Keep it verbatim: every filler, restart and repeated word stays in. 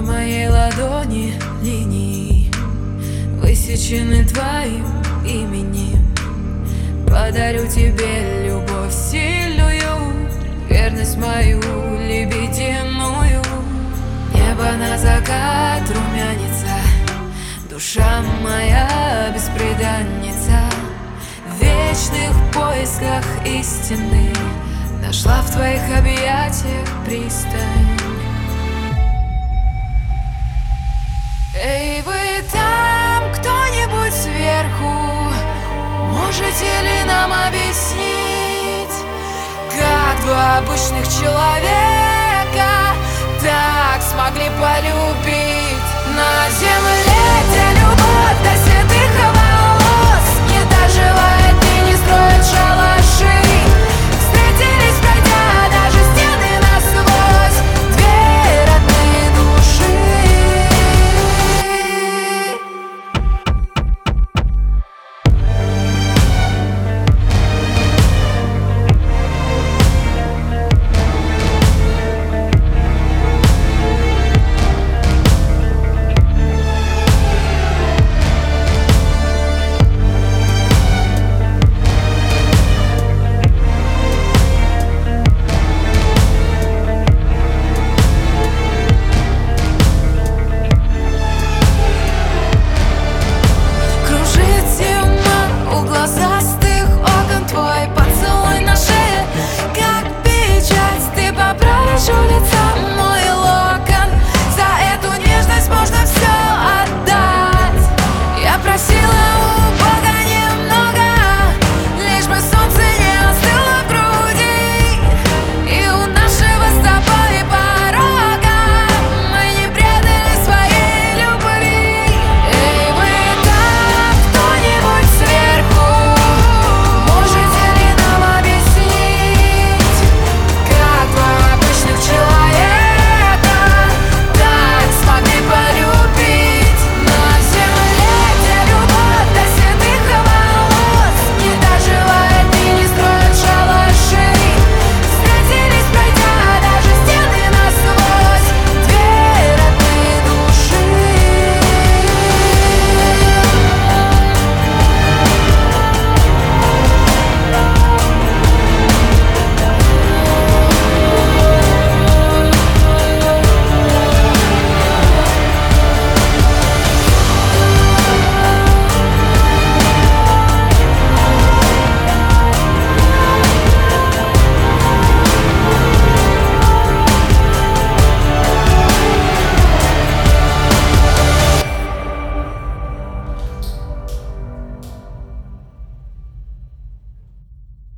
По моей ладони линии высечены твоим именем. Подарю тебе любовь сильную, верность мою лебединую. Небо на закат румянится, душа моя бесприданница. В вечных поисках истины нашла в твоих объятиях пристань. Эй, вы там, кто-нибудь сверху, можете ли нам объяснить, как два обычных человека так смогли полюбить?